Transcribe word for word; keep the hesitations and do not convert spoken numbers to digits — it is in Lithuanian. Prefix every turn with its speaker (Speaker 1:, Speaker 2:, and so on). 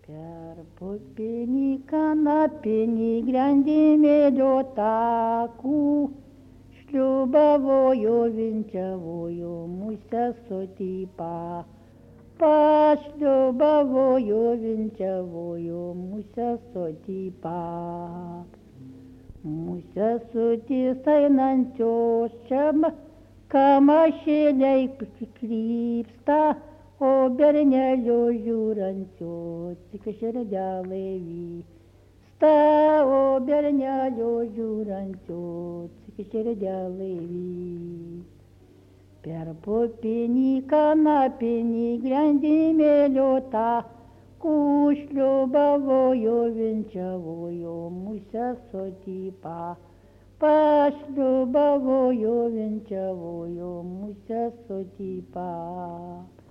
Speaker 1: Per pupinį kanapinį grandinėlio takų šliubavojo, vinčiavojo musę sotypą. Pašliubavojo, vinčiavojo musę sotypą. Musę sotys einančios čia kamašėliai krypsta, o bernelio žiūrančio tik širdelė vysta, o bernelio žiūrančio tik širdelė vysta. Per pupinį kanapinį grandinėlio takų šliubavojo, vinčiavojo musę sotypą. Pašliubavojo, vinčiavojo musę sotypą.